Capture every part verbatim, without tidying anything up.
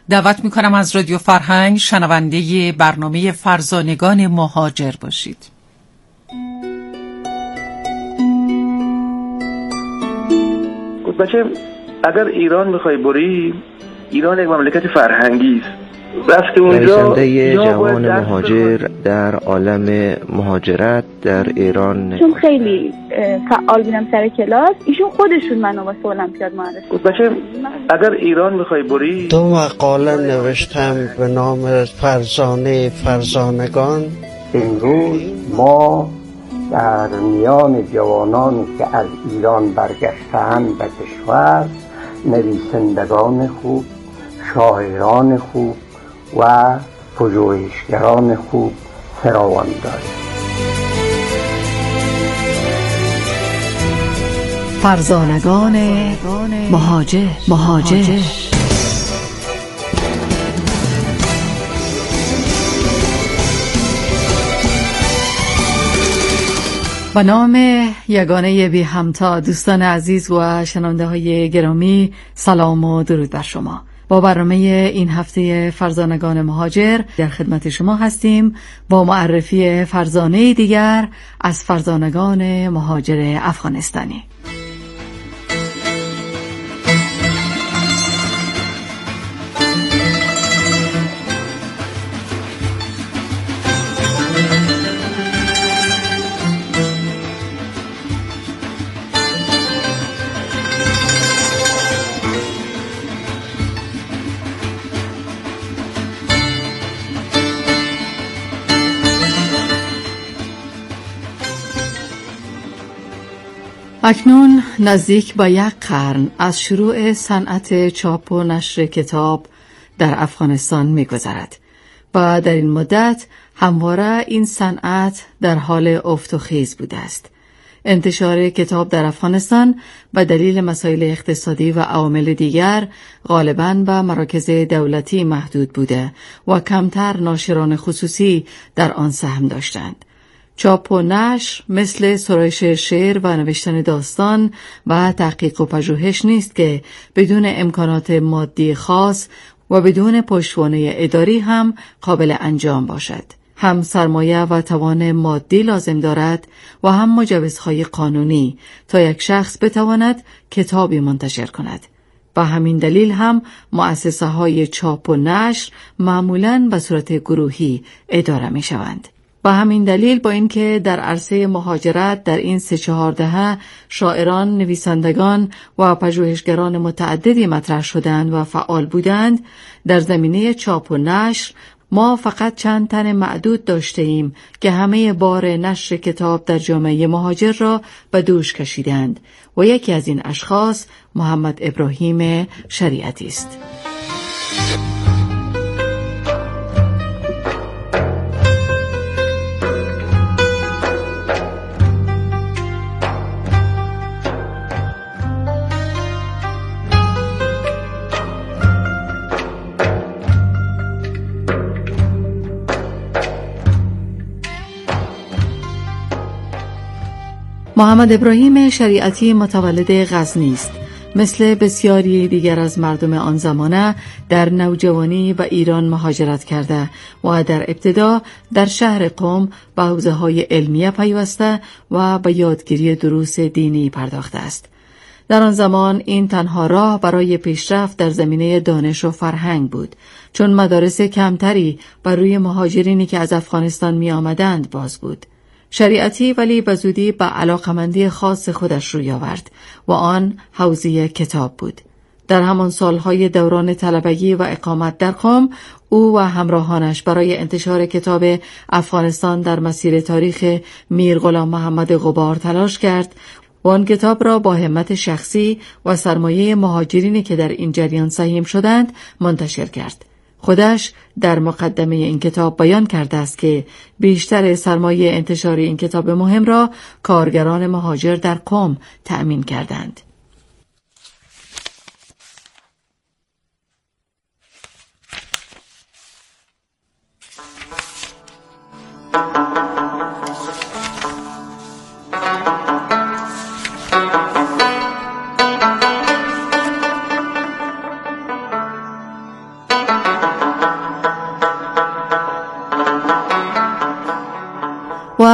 دعوت میکنم از رادیو فرهنگ شنونده برنامه فرزانگان مهاجر باشید. بچه اگر ایران میخوای بری، ایران یک مملکت فرهنگی است. رفتی اونجا نویسنده جوان مهاجر در عالم مهاجرت در ایرن، چون خیلی فعال بودم سر کلاس، ایشون خودشون منو واسه المپیاد معرفی. بچه اگر ایران میخوای بری، دو مقاله نوشتم به نام فرزانه فرزانگان. امروز ما در میان جوانانی که از ایران برگشتند به کشور، نویسندگان خوب، شاعران خوب و پژوهشگران خوب فراوان داریم. فرزانگان مهاجر مهاجر با نام یگانه بی همتا، دوستان عزیز و شنونده های گرامی، سلام و درود بر شما. با برنامه این هفته فرزانگان مهاجر در خدمت شما هستیم با معرفی فرزانه دیگر از فرزانگان مهاجر افغانستانی. اکنون نزدیک به یک قرن از شروع صنعت چاپ و نشر کتاب در افغانستان می‌گذرد و در این مدت همواره این صنعت در حال افت و خیز بوده است. انتشار کتاب در افغانستان به دلیل مسائل اقتصادی و عوامل دیگر غالباً به مراکز دولتی محدود بوده و کمتر ناشران خصوصی در آن سهم داشتند. چاپ و نشر مثل سرایش شعر و نوشتن داستان و تحقیق و پژوهش نیست که بدون امکانات مادی خاص و بدون پشتوانه اداری هم قابل انجام باشد. هم سرمایه و توان مادی لازم دارد و هم مجوزهای قانونی تا یک شخص بتواند کتابی منتشر کند. به همین دلیل هم مؤسسه های چاپ و نشر معمولاً به صورت گروهی اداره می شوند. به همین دلیل با اینکه در عرصه مهاجرت در این سه چهار دهه شاعران، نویسندگان و پژوهشگران متعددی مطرح شدند و فعال بودند، در زمینه چاپ و نشر ما فقط چند تن معدود داشته ایم که همه بار نشر کتاب در جامعه مهاجر را به دوش کشیدند و یکی از این اشخاص محمد ابراهیم شریعتی است. محمد ابراهیم شریعتی متولد غزنی است. مثل بسیاری دیگر از مردم آن زمانه در نوجوانی به ایران مهاجرت کرده و در ابتدا در شهر قم به حوزه‌های علمیه پیوسته و به یادگیری دروس دینی پرداخته است. در آن زمان این تنها راه برای پیشرفت در زمینه دانش و فرهنگ بود، چون مدارس کمتری بر روی مهاجرینی که از افغانستان می آمدند باز بود. شریعتی ولی به زودی به علاقمندی خاص خودش روی آورد و آن حوزه کتاب بود. در همان سالهای دوران طلبگی و اقامت در قم، او و همراهانش برای انتشار کتاب افغانستان در مسیر تاریخ میر غلام محمد غبار تلاش کرد و آن کتاب را با همت شخصی و سرمایه مهاجرینی که در این جریان سهیم شدند منتشر کرد. خودش در مقدمه این کتاب بیان کرده است که بیشتر سرمایه انتشار این کتاب مهم را کارگران مهاجر در قم تأمین کردند.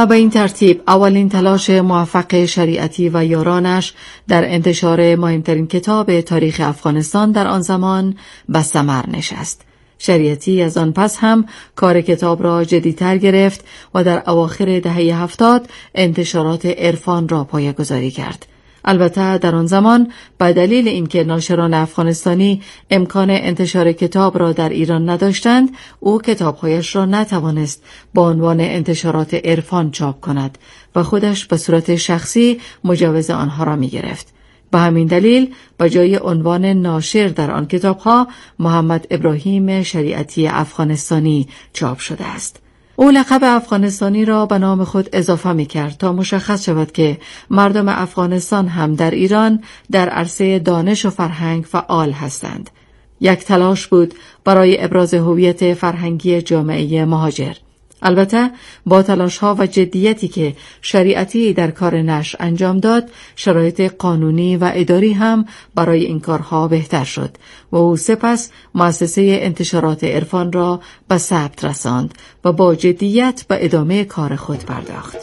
و به این ترتیب اولین تلاش موفق شریعتی و یارانش در انتشار مهمترین کتاب تاریخ افغانستان در آن زمان به ثمر نشست. شریعتی از آن پس هم کار کتاب را جدی‌تر گرفت و در اواخر دهه هفتاد انتشارات عرفان را پایه‌گذاری کرد. البته در آن زمان به دلیل اینکه ناشران افغانستانی امکان انتشار کتاب را در ایران نداشتند، او کتاب‌هایش را نتوانست با عنوان انتشارات عرفان چاپ کند و خودش به صورت شخصی مجوز آنها را می‌گرفت. به همین دلیل به جای عنوان ناشر در آن کتاب‌ها محمد ابراهیم شریعتی افغانستانی چاپ شده است. او لقب افغانستانی را به نام خود اضافه می کرد تا مشخص شود که مردم افغانستان هم در ایران در عرصه دانش و فرهنگ فعال هستند. یک تلاش بود برای ابراز هویت فرهنگی جامعه مهاجر. البته با تلاش‌ها و جدیتی که شریعتی در کار نشر انجام داد، شرایط قانونی و اداری هم برای این کارها بهتر شد و او سپس مؤسسه انتشارات عرفان را به ثبت رساند و با جدیت به ادامه کار خود پرداخت.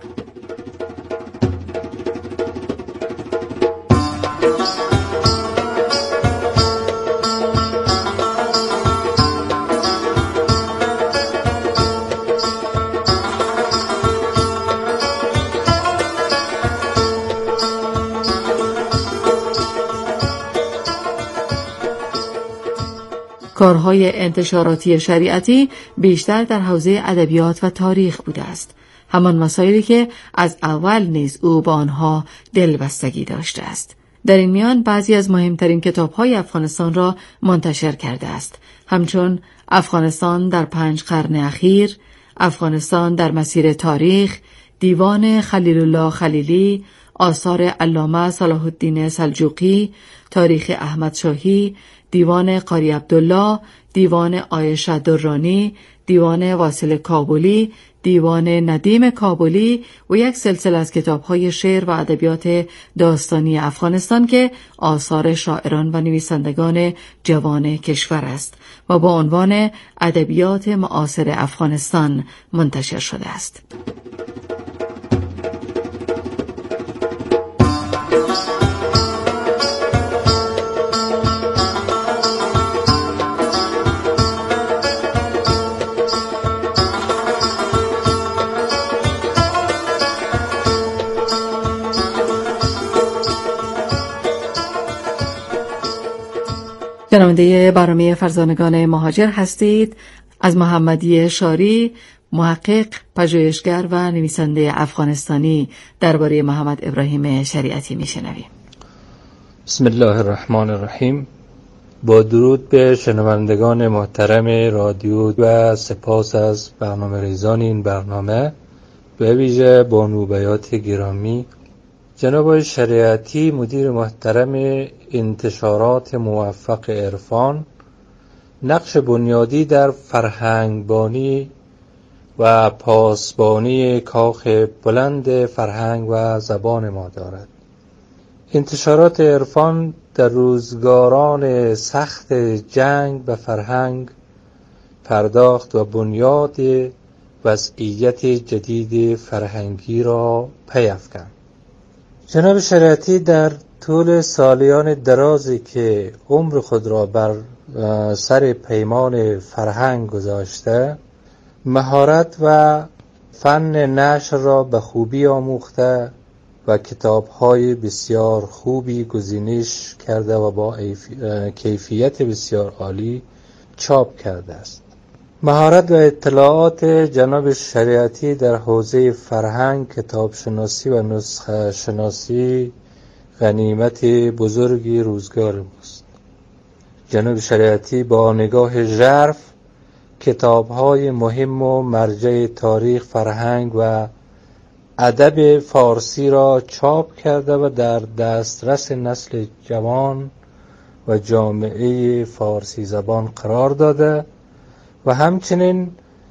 کارهای انتشاراتی شریعتی بیشتر در حوزه ادبیات و تاریخ بوده است، همان مسائلی که از اول نیز او با آنها دلبستگی داشته است. در این میان بعضی از مهمترین کتاب‌های افغانستان را منتشر کرده است، همچون افغانستان در پنج قرن اخیر، افغانستان در مسیر تاریخ، دیوان خلیل الله خلیلی، آثار علامه صلاح الدین سلجوقی، تاریخ احمد شاهی، دیوان قاری عبدالله، دیوان عایشه درانی، دیوان واصل کابلی، دیوان ندیم کابلی و یک سلسله از کتاب‌های شعر و ادبیات داستانی افغانستان که آثار شاعران و نویسندگان جوان کشور است و با عنوان ادبیات معاصر افغانستان منتشر شده است. شنونده برنامه فرزانگان مهاجر هستید. از محمدی شاری، محقق، پژوهشگر و نویسنده افغانستانی درباره محمد ابراهیم شریعتی میشنویم. بسم الله الرحمن الرحیم. با درود به شنوندگان محترم رادیو و سپاس از برنامه ریزان این برنامه، به ویژه بانوبیات گرامی جناب شریعتی، مدیر محترم انتشارات موفق عرفان، نقش بنیادی در فرهنگبانی و پاسبانی کاخ بلند فرهنگ و زبان ما دارد. انتشارات عرفان در روزگاران سخت جنگ به فرهنگ پرداخت و بنیاد وضعیت جدید فرهنگی را پی افکند. جناب شریعتی در طول سالیان درازی که عمر خود را بر سر پیمان فرهنگ گذاشته، مهارت و فن نشر را به خوبی آموخته و کتاب‌های بسیار خوبی گزینش کرده و با کیفیت بسیار عالی چاپ کرده است. مهارت و اطلاعات جناب شریعتی در حوزه فرهنگ، کتاب شناسی و نسخه شناسی غنیمت بزرگی روزگار ماست. جناب شریعتی با نگاه ژرف کتاب‌های مهم و مرجع تاریخ، فرهنگ و ادب فارسی را چاپ کرده و در دسترس نسل جوان و جامعه فارسی زبان قرار داده و همچنین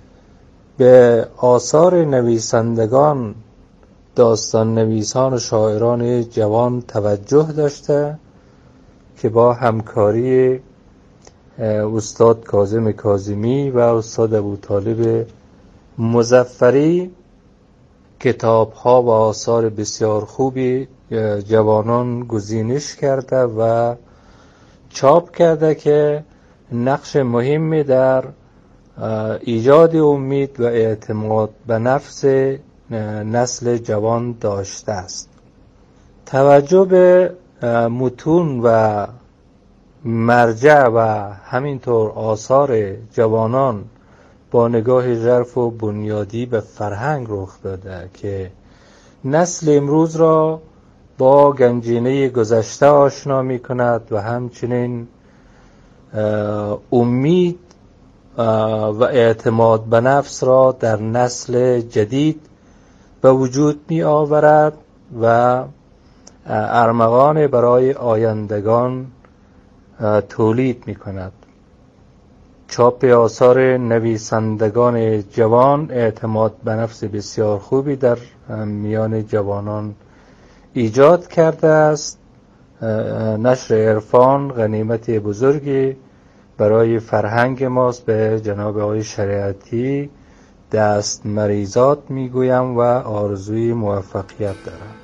به آثار نویسندگان، داستان نویسان و شاعران جوان توجه داشته که با همکاری استاد کاظم کاظمی و استاد ابوطالب مظفری کتاب ها و آثار بسیار خوبی جوانان گزینش کرده و چاپ کرده که نقش مهمی در ایجاد امید و اعتماد به نفس نسل جوان داشته است. توجه به متون و مرجع و همینطور آثار جوانان با نگاه ژرف و بنیادی به فرهنگ رخ داده که نسل امروز را با گنجینه گذشته آشنا می کند و همچنین امید و اعتماد به نفس را در نسل جدید به وجود می آورد و ارمغان برای آیندگان تولید می کند. چاپ آثار نویسندگان جوان اعتماد به نفس بسیار خوبی در میان جوانان ایجاد کرده است. نشر عرفان غنیمت بزرگی برای فرهنگ ماست. به جناب آقای شریعتی دست مریزات میگویم و آرزوی موفقیت دارم.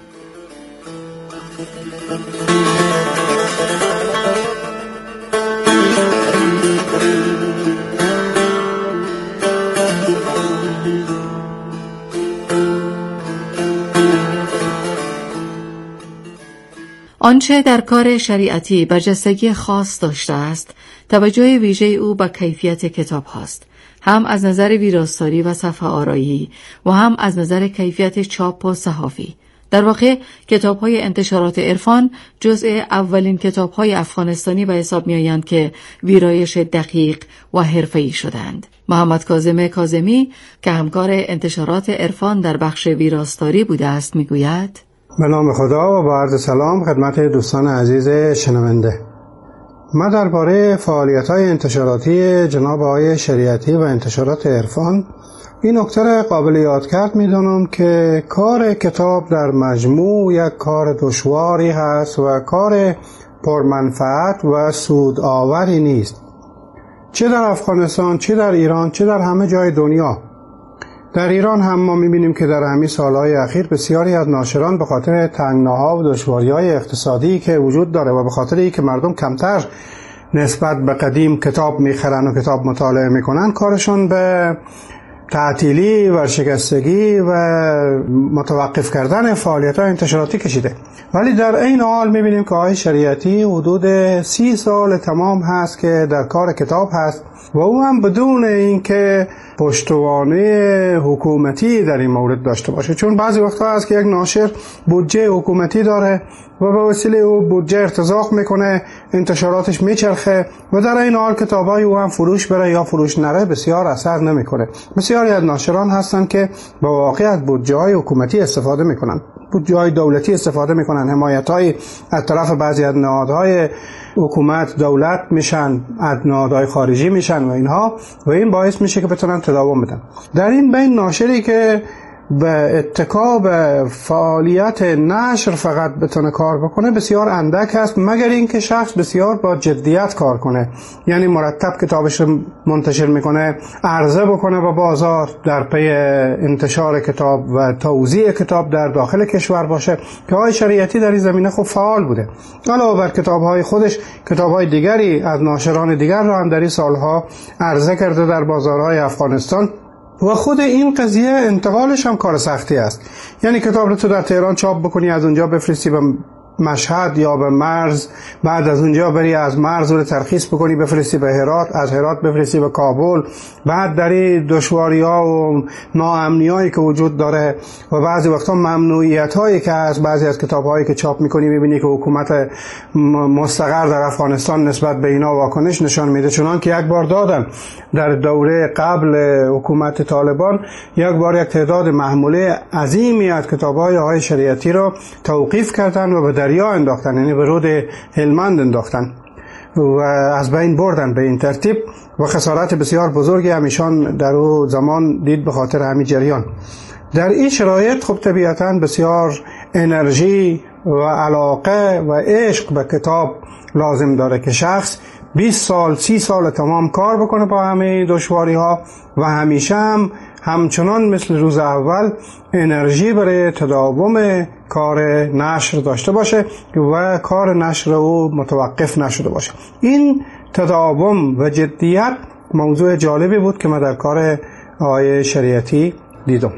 آنچه در کار شریعتی برجستگی خاص داشته است، توجه ویژه او به کیفیت کتاب هاست، هم از نظر ویراستاری و صفحه آرایی و هم از نظر کیفیت چاپ و صحافی. در واقع کتاب‌های انتشارات عرفان جزء اولین کتاب‌های افغانستانی به حساب می‌آیند که ویرایش دقیق و حرفه‌ای شدند. محمد کاظم کاظمی که همکار انتشارات عرفان در بخش ویراستاری بوده است می‌گوید: به نام خدا و با عرض سلام خدمت دوستان عزیز شنونده. من درباره فعالیت‌های انتشاراتی جناب آقای شریعتی و انتشارات عرفان این نکته قابل یاد کرد می‌دانم که کار کتاب در مجموع یک کار دشواری هست و کار پرمنفعت و سودآوری نیست، چه در افغانستان، چه در ایران، چه در همه جای دنیا. در ایران هم ما می‌بینیم که در همین سالهای اخیر بسیاری از ناشران به خاطر تنگناها و دشواری‌های اقتصادی که وجود داره و به خاطر اینکه مردم کمتر نسبت به قدیم کتاب می‌خرن و کتاب مطالعه می‌کنن، کارشون به تعطیلی و شکستگی و متوقف کردن فعالیت‌های انتشاراتی کشیده. ولی در این حال می‌بینیم که آقای شریعتی حدود سی سال تمام هست که در کار کتاب هست و او هم بدون اینکه پشتوانه حکومتی در این مورد داشته باشه، چون بعضی وقتا هست که یک ناشر بودجه حکومتی داره و به وسیله او بودجه ارتزاق میکنه، انتشاراتش میچرخه و در این حال کتابای او هم فروش بره یا فروش نره بسیار اثر نمیکنه. بسیاری از ناشران هستن که با واقع از بودجه های حکومتی استفاده میکنن، بودجه های دولتی استفاده میکنن، حمایت های از طرف بعضی از نهادهای حکومت دولت میشن، از نهادهای خارجی میشن و اینها، و این باعث میشه که بتونن تداوم بدن. در این بین ناشری که به اتکا به فعالیت نشر فقط بتونه کار بکنه بسیار اندک هست، مگر اینکه شخص بسیار با جدیت کار کنه، یعنی مرتب کتابش رو منتشر میکنه، عرضه بکنه به بازار، در پی انتشار کتاب و توزیع کتاب در داخل کشور باشه، که آقای شریعتی در این زمینه خوب فعال بوده. علاوه بر کتاب‌های خودش، کتاب‌های دیگری از ناشران دیگر را هم در این سالها عرضه کرده در بازارهای افغانستان و خود این قضیه انتقالش هم کار سختی است. یعنی کتاب رو تو در تهران چاپ بکنی، از اونجا بفرستی به مشهد یا به مرز، بعد از اونجا بری از مرز رو ترخیص بکنی بفرستی به هرات، از هرات بفرستی به کابل، بعد در این دشواری‌ها و ناامنی‌هایی که وجود داره و بعضی وقتا ممنوعیت‌هایی که از بعضی از کتاب‌هایی که چاپ می‌کنی می‌بینی که حکومت مستقر در افغانستان نسبت به اینا واکنش نشان میده. چنان که یک بار دادن در دوره قبل حکومت طالبان، یک بار یک تعداد محموله عظیمی از کتاب‌های آقای شریعتی رو توقیف کردن و به دریا انداختن، یعنی به رود هلمند انداختن و از بین بردن به این ترتیب و خسارت بسیار بزرگی همیشان در او زمان دید به خاطر همین جریان. در این شرایط خب طبیعتاً بسیار انرژی و علاقه و عشق به کتاب لازم داره که شخص بیست سال سی سال تمام کار بکنه با همه دشواری ها و همیشه هم همچنان مثل روز اول انرژی برای تداوم کار نشر داشته باشه و کار نشر او متوقف نشده باشه. این تداوم و جدیت موضوع جالبی بود که من در کار آقای شریعتی دیدم.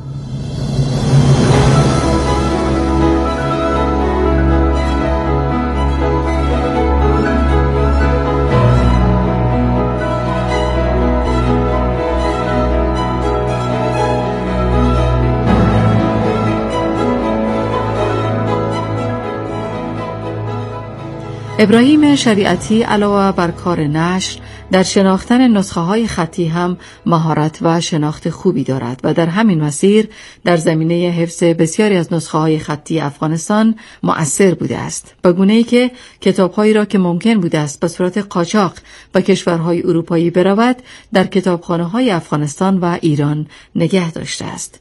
ابراهیم شریعتی علاوه بر کار نشر در شناختن نسخه های خطی هم مهارت و شناخت خوبی دارد و در همین مسیر در زمینه حفظ بسیاری از نسخه های خطی افغانستان مؤثر بوده است، به گونه‌ای که کتاب‌هایی را که ممکن بوده است به صورت قاچاق به کشورهای اروپایی برود در کتابخانه‌های افغانستان و ایران نگه داشته است.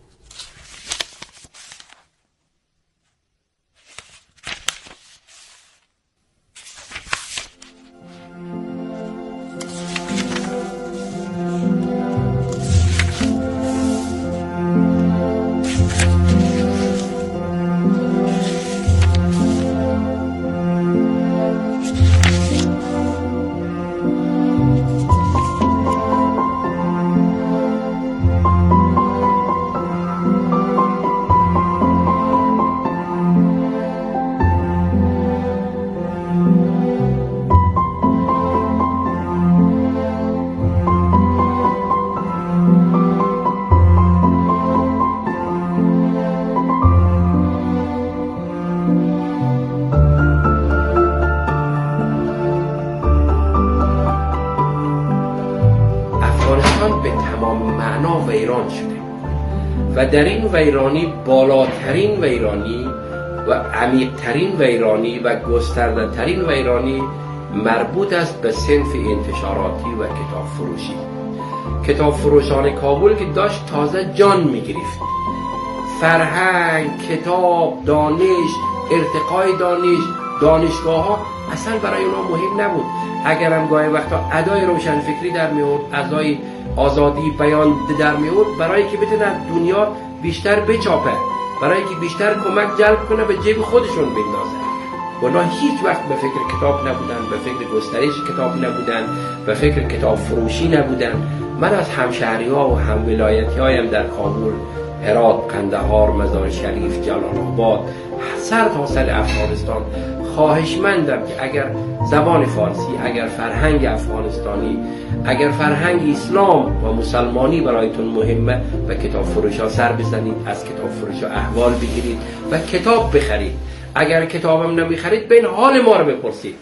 و در این ویرانی بالاترین ویرانی و عمیق‌ترین ویرانی و گسترده ترین ویرانی مربوط است به صنف انتشاراتی و کتاب فروشی. کتاب فروشان کابل که داشت تازه جان می‌گرفت. فرهنگ، کتاب، دانش، ارتقای دانش، دانشگاه‌ها اصلا برای اونا مهم نبود. اگرم گاهی وقتا ادای روشنفکری در میورد، ادای آزادی بیان در میورد، برای که بتونن دنیا بیشتر بچاپه، برای که بیشتر کمک جلب کنه به جیب خودشون بندازه. اونا هیچ وقت به فکر کتاب نبودن، به فکر گسترش کتاب نبودن، به فکر کتاب فروشی نبودن. من از همشهری‌ها و هم ولایتی‌هایم در کابل، هرات، قندهار، مزار شریف، جلال آباد، سر تا سر افغانستان خواهشمندم که اگر زبان فارسی، اگر فرهنگ افغانستانی، اگر فرهنگ اسلام و مسلمانی برایتون مهمه، به کتاب فروشا سر بزنید، از کتاب فروشا احوال بگیرید و کتاب بخرید. اگر کتابم نمیخرید بین حال ما رو بپرسید.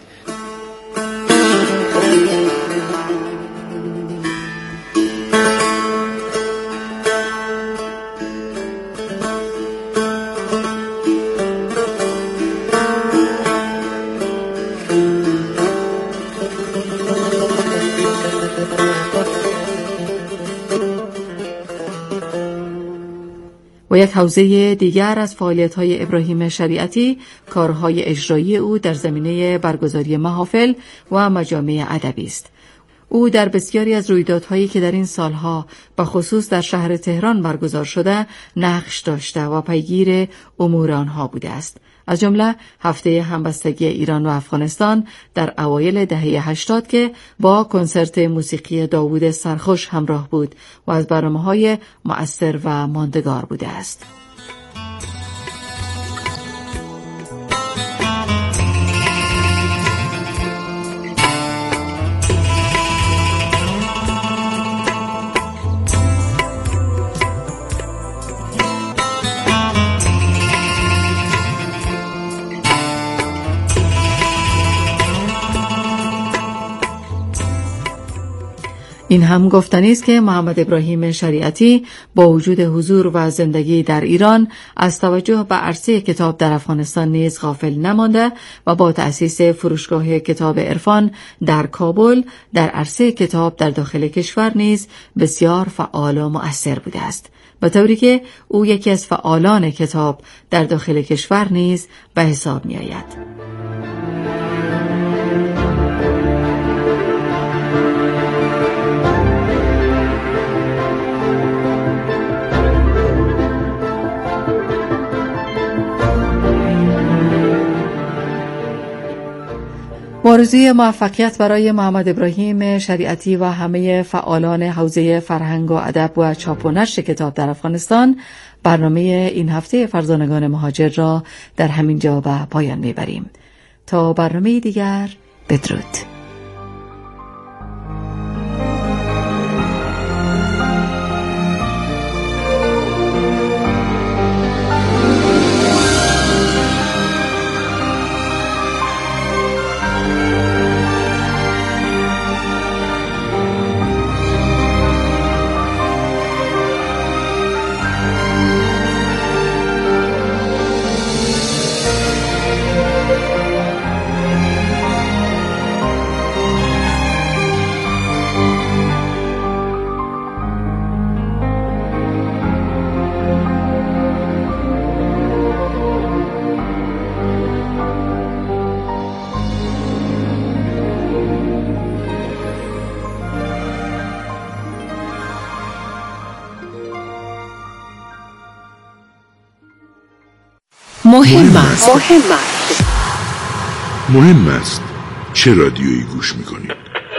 و یک حوزه دیگر از فعالیت‌های ابراهیم شریعتی کارهای اجرایی او در زمینه برگزاری محافل و مجامع ادبی است. او در بسیاری از رویدادهایی که در این سالها به خصوص در شهر تهران برگزار شده نقش داشته و پیگیر امور آنها بوده است. از جمله هفته همبستگی ایران و افغانستان در اوایل دهه هشتاد که با کنسرت موسیقی داوود سرخوش همراه بود و از برنامه‌های مؤثر و ماندگار بوده است. این هم گفتنی است که محمد ابراهیم شریعتی با وجود حضور و زندگی در ایران از توجه به عرصه کتاب در افغانستان نیز غافل نمانده و با تأسیس فروشگاه کتاب عرفان در کابل در عرصه کتاب در داخل کشور نیز بسیار فعال و مؤثر بوده است، به طوری که او یکی از فعالان کتاب در داخل کشور نیز به حساب می آید. آرزوی موفقیت برای محمد ابراهیم شریعتی و همه فعالان حوزه فرهنگ و ادب و چاپ و نشر کتاب در افغانستان. برنامه این هفته فرزانگان مهاجر را در همین جا به پایان میبریم. تا برنامه دیگر، بدرود. مهم است. مهم است. مهم است چه رادیویی گوش میکنید؟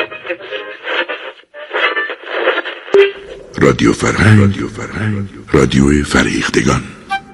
رادیو فرهنگ، رادیو فرهنگ، رادیو فرهیختگان.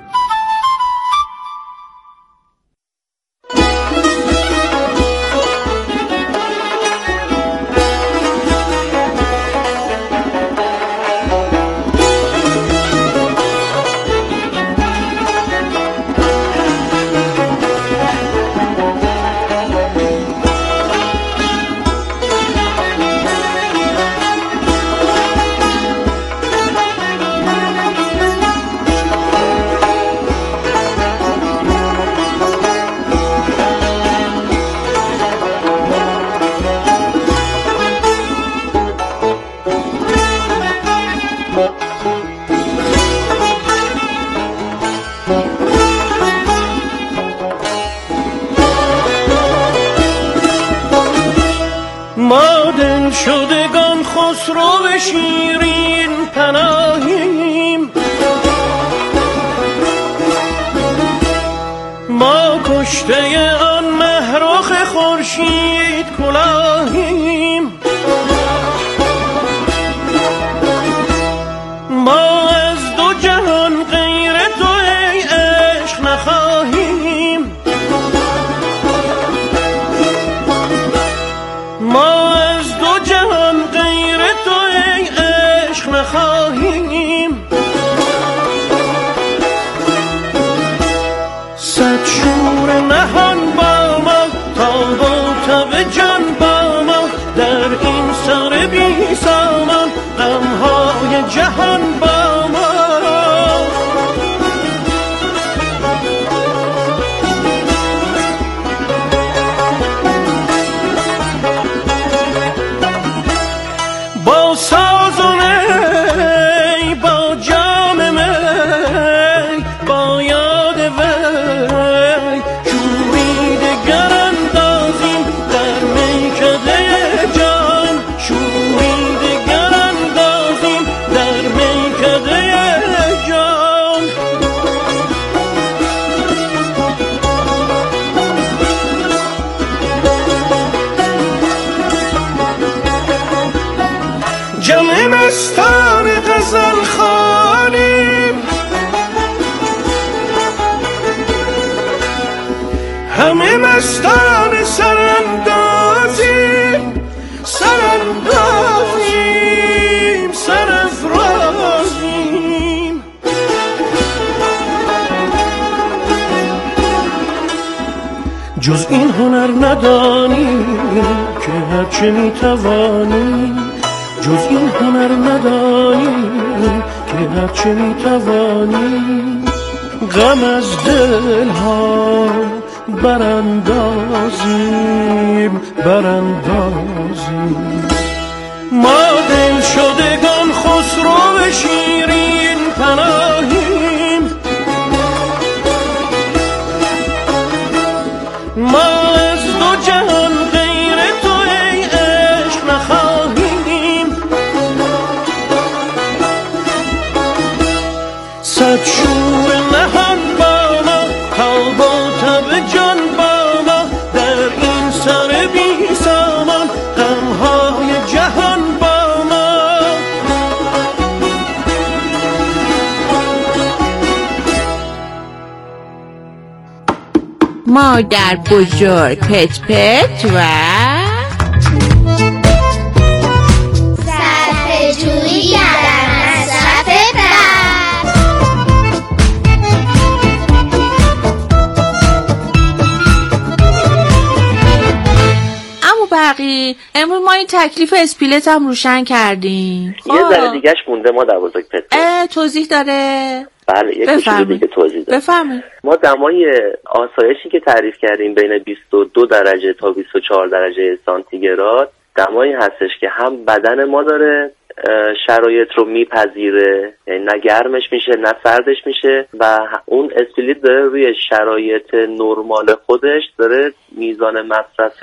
ما دل شدگان خسرو شیرین پناهیم، ما کشته آن مهرخ خورشید کلاهیم، ما از دو جهان غیر تو ای عشق نخواهیم، ما از دو جهان غیر تو ای عشق نخواهیم. صد شور نهان با ما، تاب و تب جان با ما، در این سر بی سامان غمهای جهان با ما. با ساز و نی، با جام می، با یاد وی شوری دگر اندازیم در میکده جان، شوری دگر اندازیم در میکده جان. جمع مستان غزل خوانیم، همه مستان سراندازیم، سراندازیم، سرافرازیم. جز این هنر ندانیم که هرچه میتوانیم، جز این هنر ندانیم که هرچه میتوانیم، غم از دلها براندازیم، براندازیم. ما دل شدگان خسرو شیرین پناهیم، ما از دو جهان غیر تو ای عشق نخواهیم. صد شور نهان با ما، تاب و تب جان با ما، در این سر بی مادر بزرگ پت پت و صرفه‌جویی در مصرف برق. عمو برقی امروز ما این تکلیف اسپیلت هم روشن کردیم. یه ذره دیگهش مونده مادر بزرگ پت پت. توضیح داره؟ بله یک کوچولو دیگه توضیح داره. بفرمایید. ما دمای آسایشی که تعریف کردیم بین بیست و دو درجه تا بیست و چهار درجه سانتیگراد دمایی هستش که هم بدن ما داره شرایط رو میپذیره، یعنی نه گرمش میشه نه سردش میشه و اون اسپلیت داره روی شرایط نرمال خودش داره میزان مصرف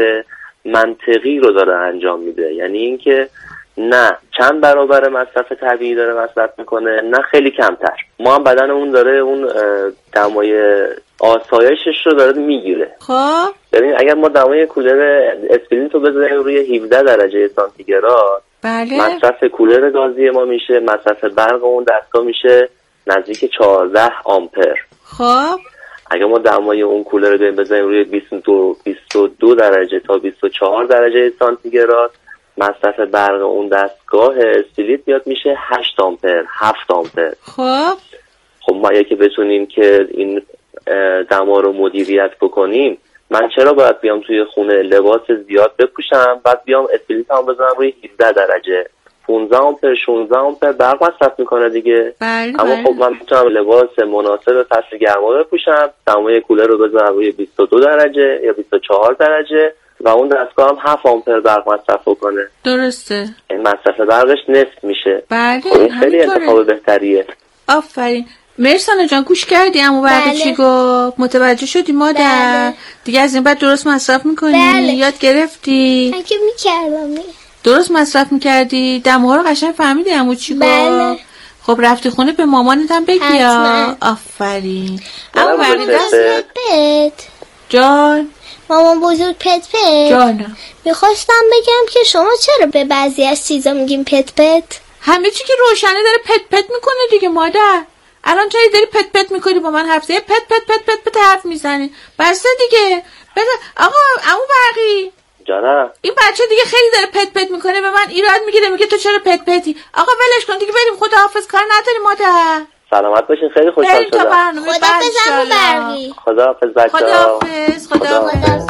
منطقی رو داره انجام میده، یعنی اینکه نه چند برابر مصرف طبیعی داره مصرف میکنه نه خیلی کمتر. ما هم بدنمون داره اون دمای آسایشش رو داره میگیره. خب ببین اگر ما دمای کولر اسپلیت رو بذاریم روی هفده درجه سانتیگراد بله. مصرف کولر گازی ما میشه، مصرف برق اون دستگاه میشه نزدیک چهارده آمپر. خب اگر ما دمای اون کولر رو بذاریم روی بیست و دو درجه تا بیست و چهار درجه سانتیگراد مصرف برق اون دستگاه اسپلیت میاد میشه هشت آمپر، هفت آمپر. خب خب ما اگه بتونیم که این دما رو مدیریت بکنیم، من چرا باید بیام توی خونه لباس زیاد بپوشم بعد بیام اسپلیت هم بزنم روی هفده درجه؟ پانزده آمپر شانزده آمپر برق مصرف میکنه دیگه. بله اما بله. خب من میتونم لباس مناسب فصل گرما بپوشم، دمای کولر رو بزنم روی بیست و دو درجه یا بیست و چهار درجه و اون دستگاه هم هفت آمپر برق مصرف کنه. درسته. این مصرف برقش نصف میشه. بله این خیلی انتخاب بهتریه. آفرین. مرسانه جان گوش کردی عمو برقی بله. چی گفت؟ متوجه شدی مادر؟ بله. دیگه از این بعد درست مصرف میکنی؟ بله. یاد گرفتی؟ من که میکردم. درست مصرف میکردی؟ دموها رو قشنگ فهمیدی عمو چی گفت؟ بله. خب رفتی خونه به مامانت هم بگی. حتما. آفرین. عمو برقی دست پت جان مامان بزرگ پت پت جانم میخواستم بگم که شما چرا به بعضی از چیزا میگیم پت پت؟ همه چی که روشنه داره پت پت میکنه دیگه مادر. الان چرا داری پت پت میکنی با من حرف زنی؟ پت پت پت پت پت حرف میزنی. بسته دیگه. بذار آقا عمو برقی جانم این بچه دیگه خیلی داره پت پت میکنه به من ایراد میگیره میگه تو چرا پت پتی. آقا ولش کن دیگه بریم خداحافظ کار نداری مادر. سلامت باشین خیلی خوشحال شدم. خداحافظ عمو برقی. خداحافظ بچه‌ها. خداحافظ خداحافظ.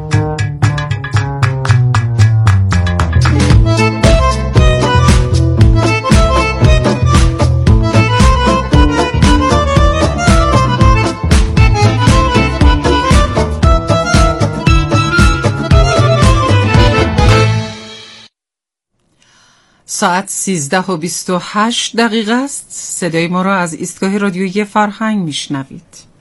ساعت سیزده و بیست و هشت دقیقه است. صدای ما را از ایستگاه رادیویی فرهنگ میشنوید.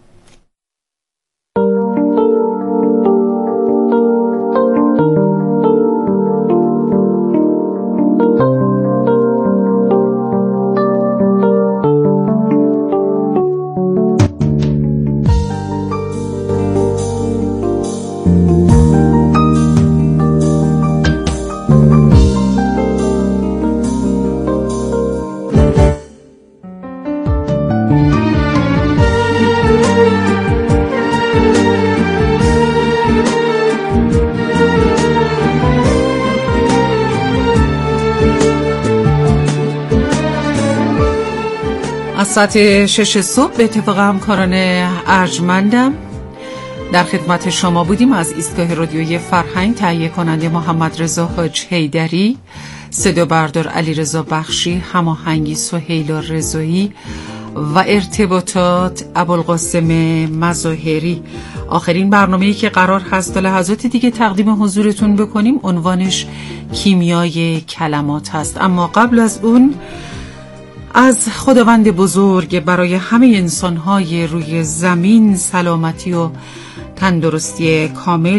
از ساعت شش صبح به اتفاق همکاران ارجمندم در خدمت شما بودیم. از ایستگاه رادیویی فرهنگ تهیه کننده محمد رضا حاج حیدری، صدا بردار علی رضا بخشی، هماهنگی سهیل رضایی و ارتباطات ابوالقاسم مظاهری. آخرین برنامه‌ای که قرار هست تا لحظات دیگه تقدیم حضورتون بکنیم عنوانش کیمیای کلمات هست. اما قبل از اون از خداوند بزرگ برای همه انسان‌های روی زمین سلامتی و تندرستی کامل